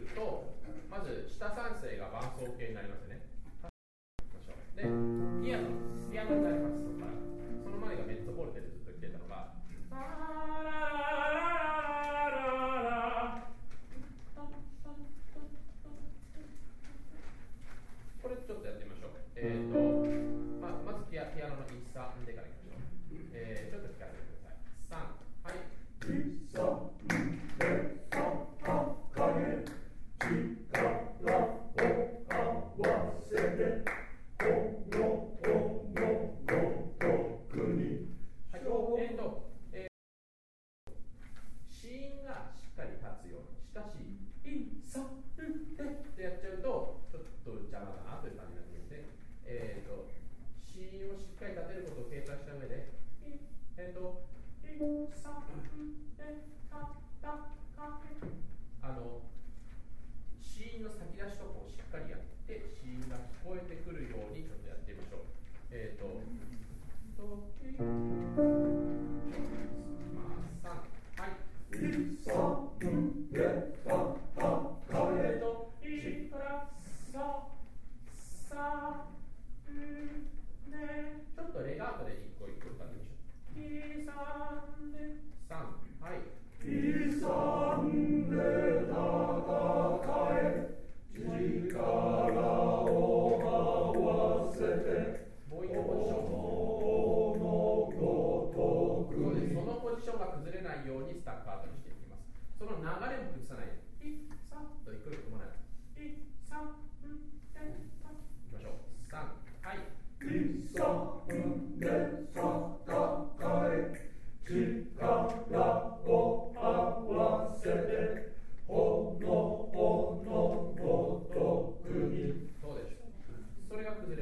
ると、まず下3声が伴奏形になりますよね。で、ピアノになります。その前がメッツォフォルテでずっと来てたのが、これちょっとやってみましょう。まずピアノのイサンでからいきましょう。ちょっと聞かせてください。3、はい。イサンでサハカゲ、力を合わせて、このごとくに。はい、子音がしっかり立つように。しかし、イサルテってやっちゃうと、ちょっと邪魔だなという感じになってくるので、子音をしっかり立てることを計算した上で、イサルテタタカヘ。子音の先出しとこをしっかりやって、子音が聞こえてくるようにちょっとやってみましょう。はい。イサルテタタカヘとイからササね、ちょっとレガートで一個一個歌ってみましょう。イサンで3、はい。イサンでタタカヘ、力を合わせて、もう一度ポジション。そうです。そのポジションが崩れないようにスタッカートにしていきます。その流れも崩さないで、イサと一個一個もない。イサ